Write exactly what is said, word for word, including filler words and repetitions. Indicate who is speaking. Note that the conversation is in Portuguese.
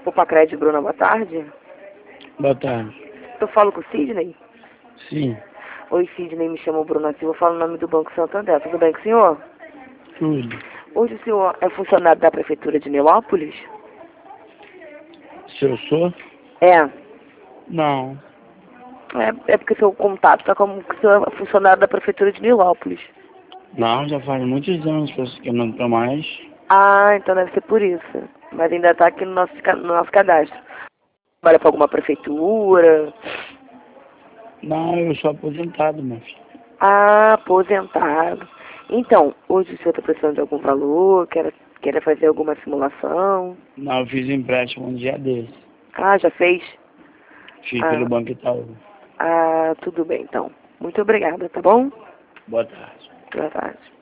Speaker 1: Opa, Crédito, Bruna, boa tarde.
Speaker 2: Boa tarde.
Speaker 1: Eu falo com o Sidney?
Speaker 2: Sim,
Speaker 1: Oi, Sidney, me chamo Bruna Silva, eu falo o nome do Banco Santander. Tudo bem com o senhor?
Speaker 2: tudo.
Speaker 1: Hoje o senhor é funcionário da Prefeitura de Nilópolis?
Speaker 2: Se eu sou?
Speaker 1: É.
Speaker 2: Não.
Speaker 1: É, é porque seu contato está como que o senhor é funcionário da Prefeitura de Nilópolis.
Speaker 2: Não, já faz muitos anos que eu não tô mais.
Speaker 1: Ah, então deve ser por isso. Mas ainda está aqui no nosso, ca- no nosso cadastro. Trabalha para alguma prefeitura?
Speaker 2: Não, eu sou aposentado, meu filho.
Speaker 1: Ah, aposentado. Então, hoje o senhor está precisando de algum valor? Quer, quer fazer alguma simulação?
Speaker 2: Não, eu fiz empréstimo um dia desse.
Speaker 1: Ah, já fez?
Speaker 2: Fiz pelo
Speaker 1: Ah,
Speaker 2: Banco Itaú.
Speaker 1: ah, tudo bem então. Muito obrigada, tá bom?
Speaker 2: Boa tarde.
Speaker 1: Boa tarde.